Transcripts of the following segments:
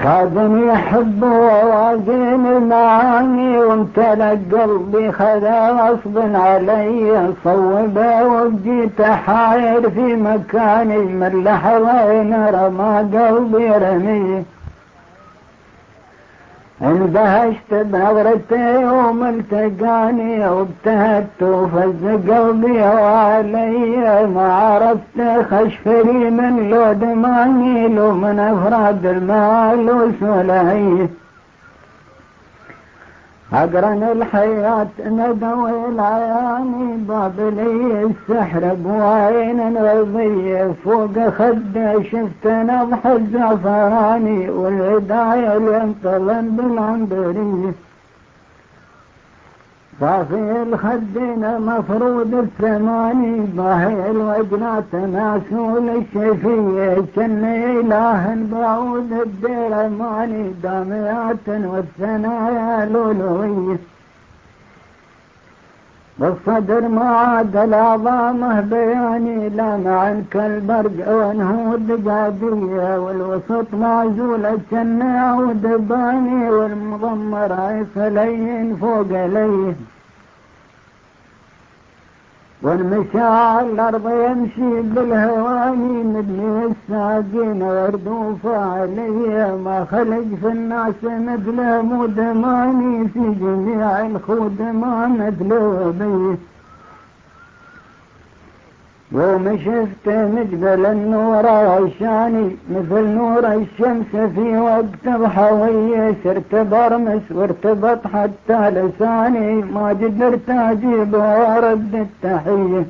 خادني أحب ووازن المعاني وامتلأ قلبي خذا غصب علي صوبه وبجيت حاير في مكاني من لحظين رمى قلبي رمي اندهشت بنظرتي يوم التقاني وابتهت وفز قلبي وعلي ما عرفت خشفري من لو دماني لو من افراد المال وسلعي أقرن الحياة ندوي العياني بابلي السحر بوين رضي فوق خده شفت نضح الزعفراني والهداية ينطلن بالعنبري صافي الخدين مفروض الثماني باهي الوجنات معسول الشفية كني إله بعود الدير ماني داميات والثنايا لولوية بالصدر ما عاد العظامه بياني لا معن كالبرق وانهود قادية والوسط معزولة كني عود باني والمضمر عيصلين فوق ليه والمشى على الأرض يمشي بالهواني مدني الساقين وردوفة علي ما خلق في الناس مثله مدماني في جميع الخود ما مثله بي يوم شفت مجبل النور غشاني مثل نور الشمس في وقت الحوية صرت برمس وارتبط حتى لساني ما قدرت اجيب وارد التحية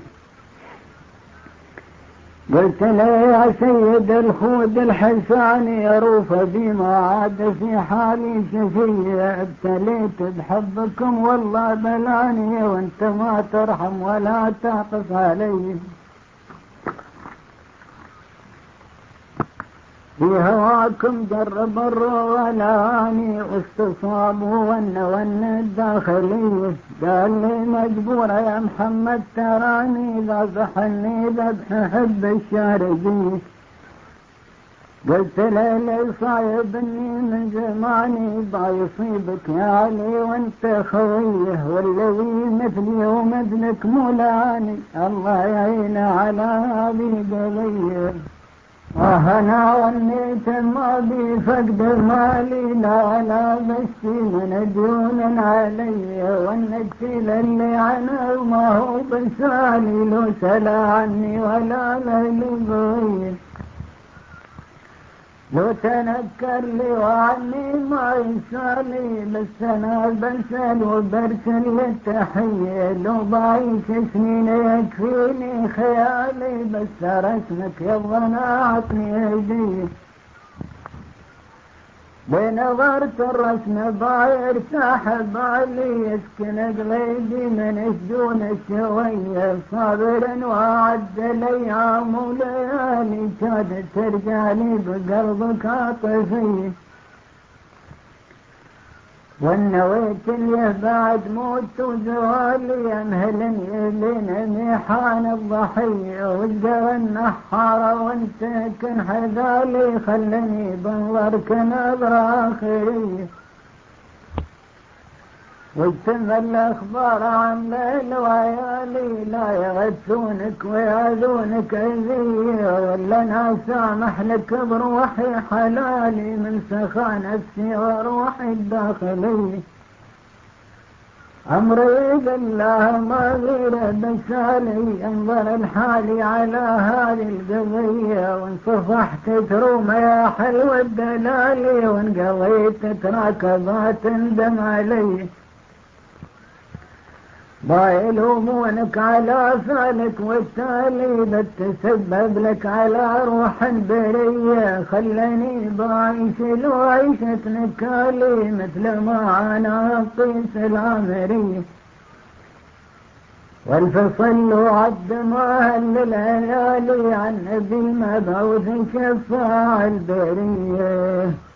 قلت له يا سيد الخود الحساني يروف بما عاد في حالي شفية ابتليت بحبكم والله بلاني وانت ما ترحم ولا تعطف علي في هواكم جرب الرواني واستصابوا ون الداخلية قال لي مجبورة يا محمد تراني إذا زحلني ذبح حب الشارقية قلت له لي صايبني من زماني ضايصيبك يا علي وانت خويه والذي مثلي ومثلك مولاني الله يعين على هذه قضيه أنا ونيت ما بي فقد مالي لا بس من ديون علي والنجيل اللي عنه ما هو بسالي لو سلا عني ولا ليل ضوي لو تنكر لي وعني ما يسالي بس انا برسل وبرسل للتحية لو ضايش سنين يكفيني خيالي بس رسمك يظن اعطني ايدي بنظرت الرسم ضاير ساحب علي يسكن قلبي من سجون شوية صابر وعد الايام وليالي كاد ترجعني بقلبك عاطفي والنويت اللي بعد موت وزوالي امهلني لين ميحان الضحية وزقر النحارة وانت كن حذالي خلني بنظرك نظرة آخرية واجتم الأخبار عن ليل وعيالي لا يغثونك ويعذونك أذية ولا أنا سامح لك بروحي حلالي من سخا نفسي وروحي الداخلي أمري بالله ما غير بسالي انظر الحالي على هذه القضية وان صفحت تروم يا حلو الدلالي وان قضيت تراكبات تندم علي بايلومونك على فعلك والتالي بتسبب لك على روح البرية خلني بعيش لو عيشة نكالي مثل ما انا الطيس العمري والفصل وعد ما هل العيالي عن ابي المبعوث شفاع البريه